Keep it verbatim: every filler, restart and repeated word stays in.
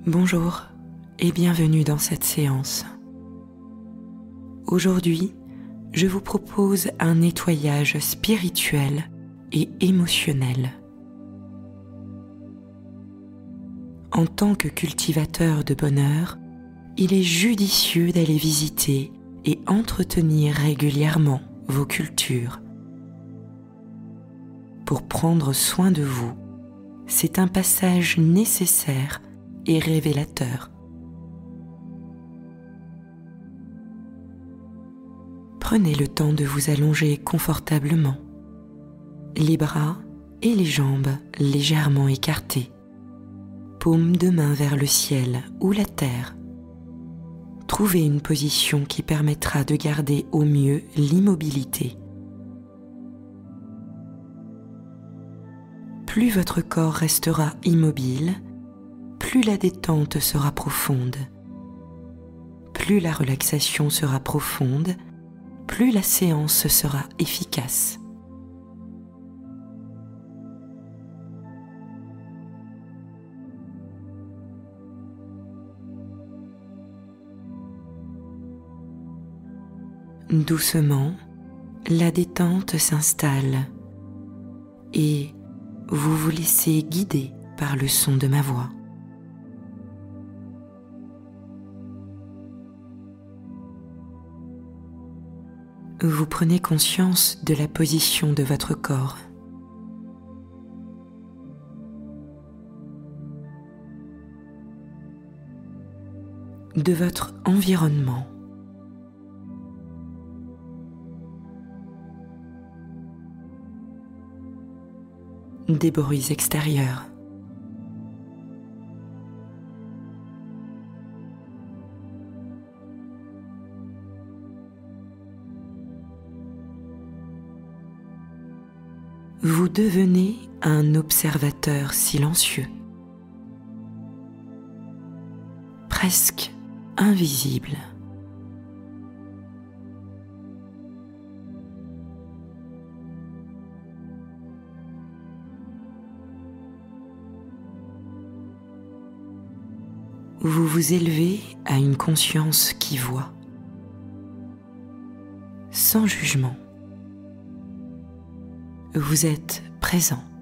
Bonjour et bienvenue dans cette séance. Aujourd'hui, je vous propose un nettoyage spirituel et émotionnel. En tant que cultivateur de bonheur, il est judicieux d'aller visiter et entretenir régulièrement vos cultures. Pour prendre soin de vous, c'est un passage nécessaire et révélateur. Prenez le temps de vous allonger confortablement, les bras et les jambes légèrement écartés, paumes de main vers le ciel ou la terre. Trouvez une position qui permettra de garder au mieux l'immobilité. Plus votre corps restera immobile, plus la détente sera profonde. Plus la relaxation sera profonde, plus la séance sera efficace. Doucement, la détente s'installe et vous vous laissez guider par le son de ma voix. Vous prenez conscience de la position de votre corps. De votre environnement. Des bruits extérieurs. Vous devenez un observateur silencieux, presque invisible. Vous vous élevez à une conscience qui voit, sans jugement. Vous êtes présent.